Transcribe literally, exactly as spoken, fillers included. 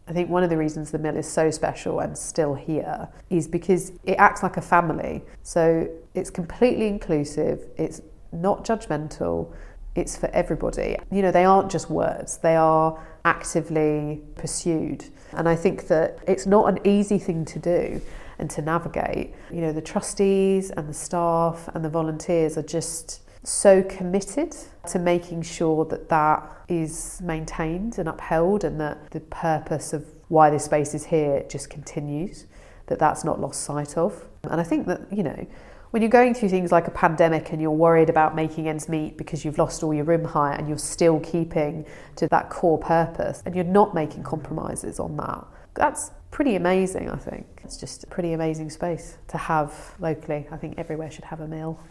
I think one of the reasons the mill is so special and still here is because it acts like a family. So it's completely inclusive, it's not judgmental, it's for everybody. You know, they aren't just words, they are actively pursued. And I think that it's not an easy thing to do and to navigate. You know, the trustees and the staff and the volunteers are just so committed to making sure that that is maintained and upheld, and that the purpose of why this space is here just continues, that that's not lost sight of. And I think that, you know, when you're going through things like a pandemic and you're worried about making ends meet because you've lost all your room hire, and you're still keeping to that core purpose and you're not making compromises on that, that's pretty amazing. I think it's just a pretty amazing space to have locally. I think everywhere should have a mill.